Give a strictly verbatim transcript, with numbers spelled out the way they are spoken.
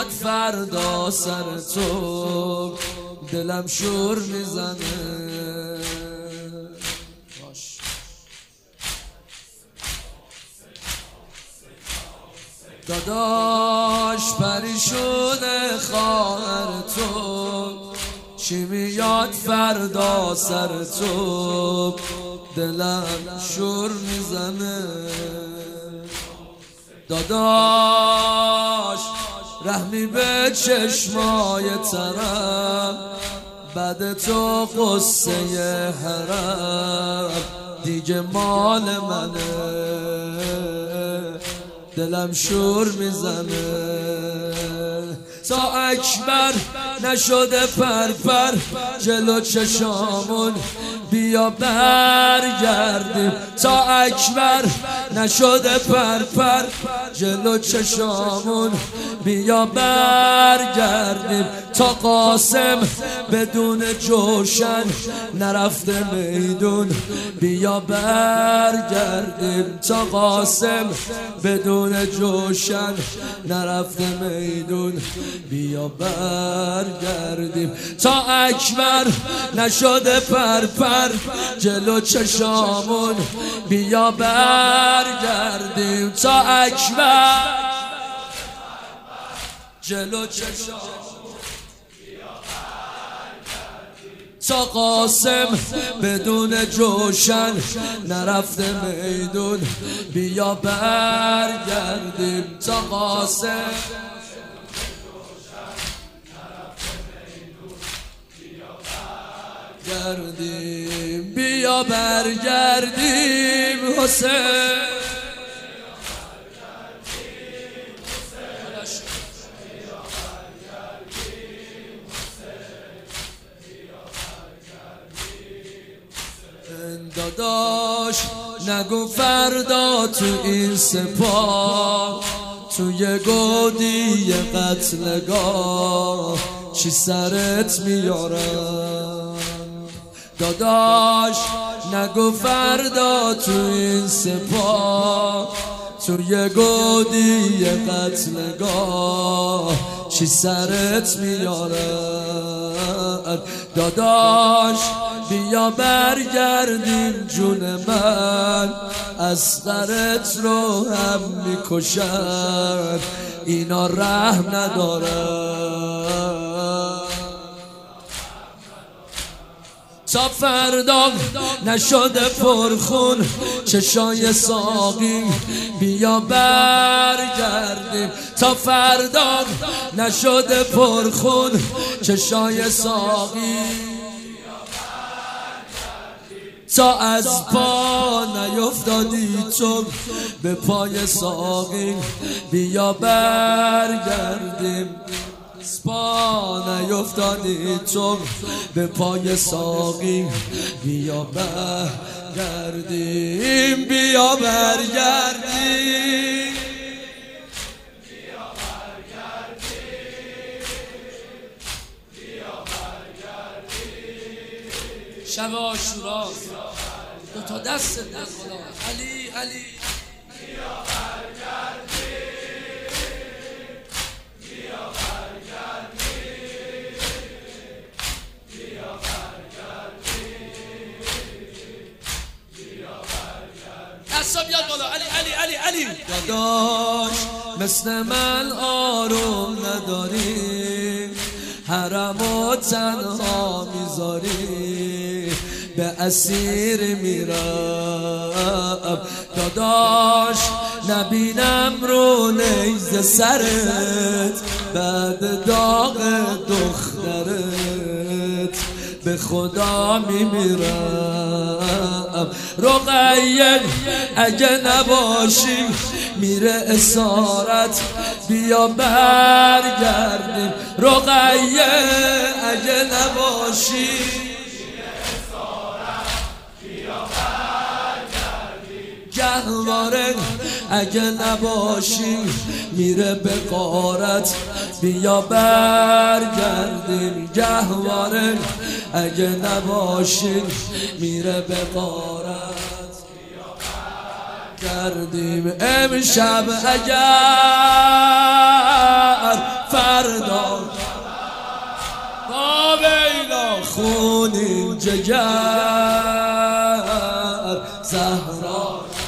میاد فردا سر تو دلم شور میزنه. داداش پریشونه خواهر تو چی میاد فردا سر تو دلم شور میزنه. داداش رحمی به چشمای طرف بعد تو قصه حرم دیگه مال منه دلم شور میزنه. تا اکبر نشده پرپر جلو چشامون بیا برگردیم. تا اکبر نشده پرپر جلو چشامون بیا برگردیم. تا قاسم بدون جوشن نرفته میدون بیا برگردیم. تا قاسم بدون جوشن نرفته میدون بیا برگردیم. تا اکبر نشده پرپر جلو چشامون بیا برگردیم. تا اکبر جلو چشامون تا قاسم بدون جوشن نرفته میدون بیا برگردیم. تا قاسم گردیم بیا برگردیم. حسین داداش نگو فردا تو این سپاه توی گودی قتلگاه چی سرت میارم. داداش نگو فردا تو این سپاه توی گودی قتلگاه چی سرت میارن. داداش بیا برگردیم جون من اصغرت رو هم میکشن اینا رحم ندارن. تا فردا نشده پرخون چشای ساقی بیا برگردیم. تا فردا نشده پرخون چشای ساقی تا از پا نیفتادی تو به پای ساقی بیا برگردیم. پا نیفتادی تو به پای ساقی بیا برگردیم. بیا برگردیم شب عاشورا دو تا دست ده خدا علی علی بیا برگردیم بیا برگردیم بیا برگردیم بیا برگردیم دستا بیاد بالا علی علی علی علی. داداش مثل من آروم نداری حرمو تنها میذاری به اسیر میرم. داداش نبینم رو نیزه سرت بعد داغ دخترت به خدا میمیرم. رقیه اگه نباشی میره اسارت بیا برگردیم. رقیه اگه نباشی گهواره اگه نباشی میره به غارت بیا برگردیم. گهواره اگه نباشی میره به غارت کردیم. امشب اگر دگر زهرا